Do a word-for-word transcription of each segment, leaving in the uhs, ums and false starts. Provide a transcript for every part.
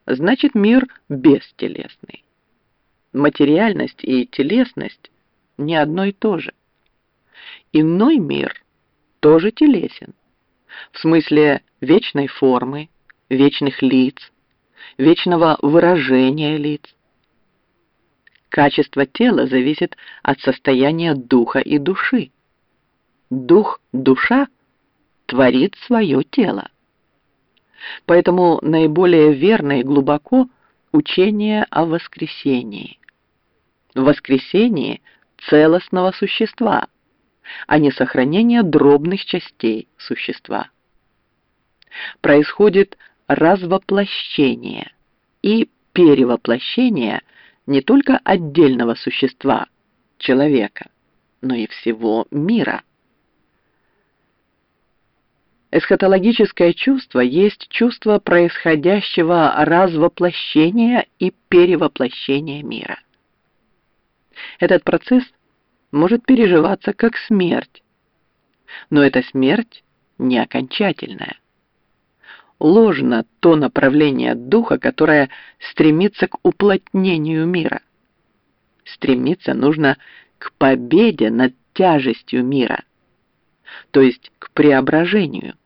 значит мир бестелесный. Материальность и телесность не одно и то же. Иной мир тоже телесен, в смысле вечной формы, вечных лиц, вечного выражения лиц. Качество тела зависит от состояния духа и души. Дух-душа творит свое тело. Поэтому наиболее верно и глубоко учение о воскресении. Воскресении целостного существа, а не сохранение дробных частей существа. Происходит развоплощение и перевоплощение не только отдельного существа, человека, но и всего мира. Эсхатологическое чувство есть чувство происходящего развоплощения и перевоплощения мира. Этот процесс может переживаться как смерть, но эта смерть не окончательная. Ложно то направление духа, которое стремится к уплотнению мира. Стремиться нужно к победе над тяжестью мира, то есть к преображению.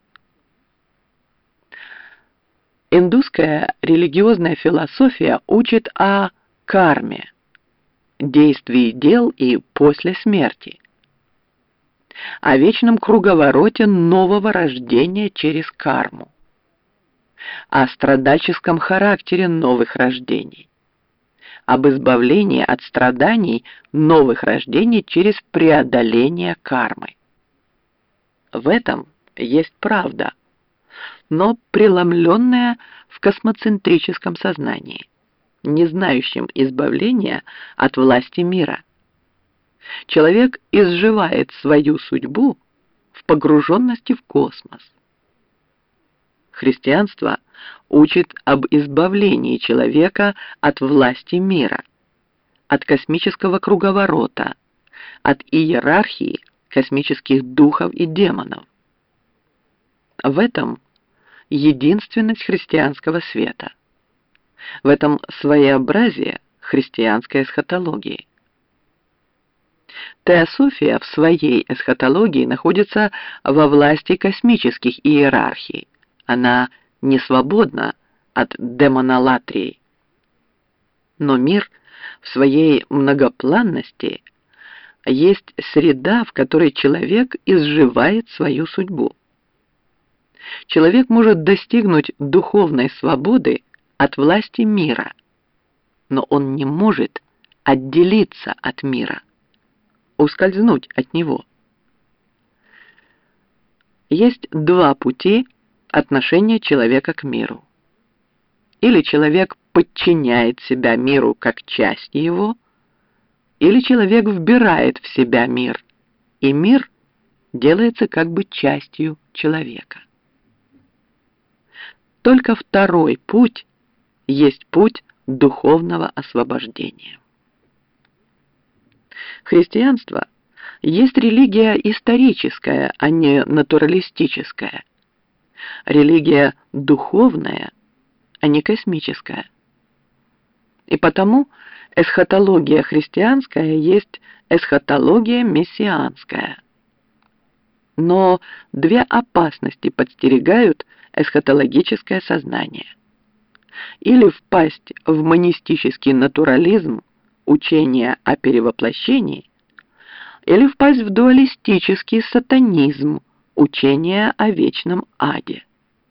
Индусская религиозная философия учит о карме, действии дел и после смерти, о вечном круговороте нового рождения через карму, о страдальческом характере новых рождений, об избавлении от страданий новых рождений через преодоление кармы. В этом есть правда, но преломленная в космоцентрическом сознании, не знающем избавления от власти мира. Человек изживает свою судьбу в погруженности в космос. Христианство учит об избавлении человека от власти мира, от космического круговорота, от иерархии космических духов и демонов. В этом единственность христианского света. В этом своеобразие христианской эсхатологии. Теософия в своей эсхатологии находится во власти космических иерархий. Она не свободна от демонолатрии. Но мир в своей многопланности есть среда, в которой человек изживает свою судьбу. Человек может достигнуть духовной свободы от власти мира, но он не может отделиться от мира, ускользнуть от него. Есть два пути отношения человека к миру. Или человек подчиняет себя миру как часть его, или человек вбирает в себя мир, и мир делается как бы частью человека. Только второй путь есть путь духовного освобождения. Христианство есть религия историческая, а не натуралистическая. Религия духовная, а не космическая. И потому эсхатология христианская есть эсхатология мессианская. Но две опасности подстерегают эсхатологическое сознание. Или впасть в монистический натурализм, учение о перевоплощении, или впасть в дуалистический сатанизм, учение о вечном аде.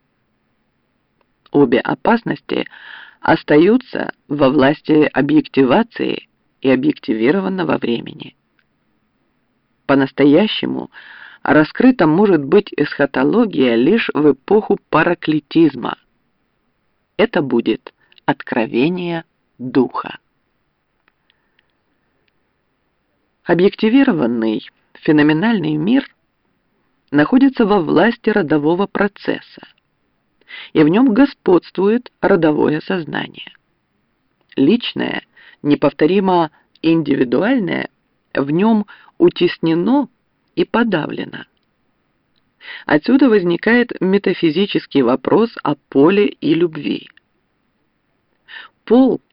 Обе опасности остаются во власти объективации и объективированного времени. По-настоящему раскрыта может быть эсхатология лишь в эпоху параклитизма. Это будет откровение духа. Объективированный феноменальный мир находится во власти родового процесса, и в нем господствует родовое сознание. Личное, неповторимо индивидуальное в нем утеснено и подавлено. Отсюда возникает метафизический вопрос о поле и любви. пол